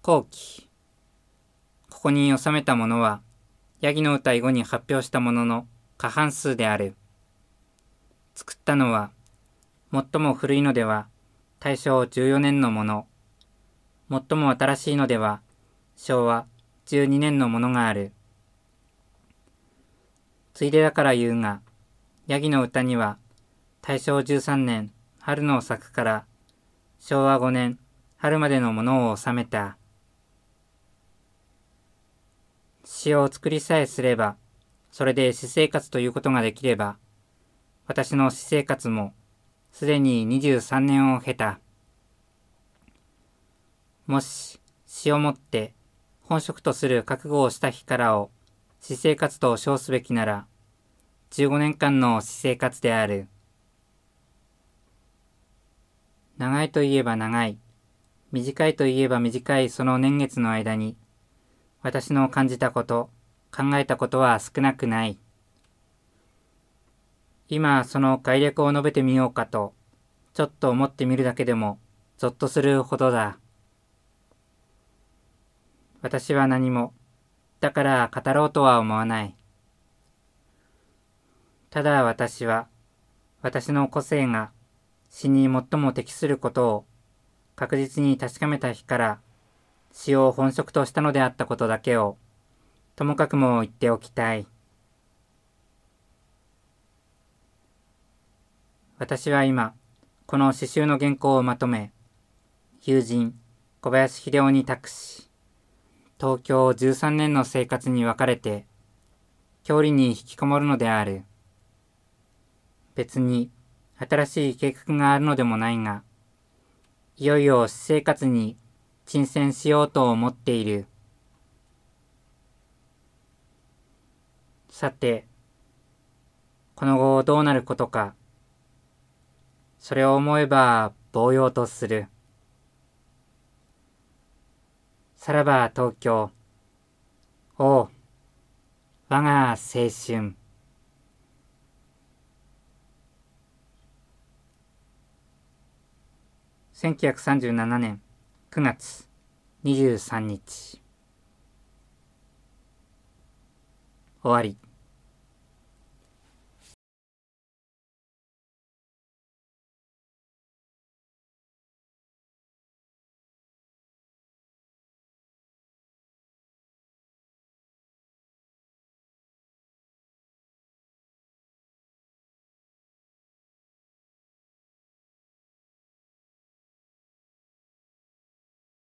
後期。ここに収めたものは、ヤギの歌以後に発表したものの過半数である。作ったのは、最も古いのでは大正14年のもの、最も新しいのでは昭和12年のものがある。ついでだから言うが、ヤギの歌には大正13年春の作から昭和5年春までのものを収めた。詩を作りさえすれば、それで私生活ということができれば、私の私生活もすでに23年を経た。もし詩をもって本職とする覚悟をした日からを私生活と称すべきなら、15年間の私生活である。長いといえば長い、短いといえば短いその年月の間に、私の感じたこと、考えたことは少なくない。今その概略を述べてみようかと、ちょっと思ってみるだけでも、ぞっとするほどだ。私は何も、だから語ろうとは思わない。ただ私は、私の個性が詩に最も適することを確実に確かめた日から詩を本職としたのであったことだけをともかくも言っておきたい。私は今、この詩集の原稿をまとめ、友人小林秀夫に託し、東京13年の生活に別れて、郷里に引きこもるのである。別に新しい計画があるのでもないが、いよいよ私生活に沈潜しようと思っている。さて、この後どうなることか、それを思えばぼうようとする。さらば東京、おう、我が青春。1937年9月23日。終わり。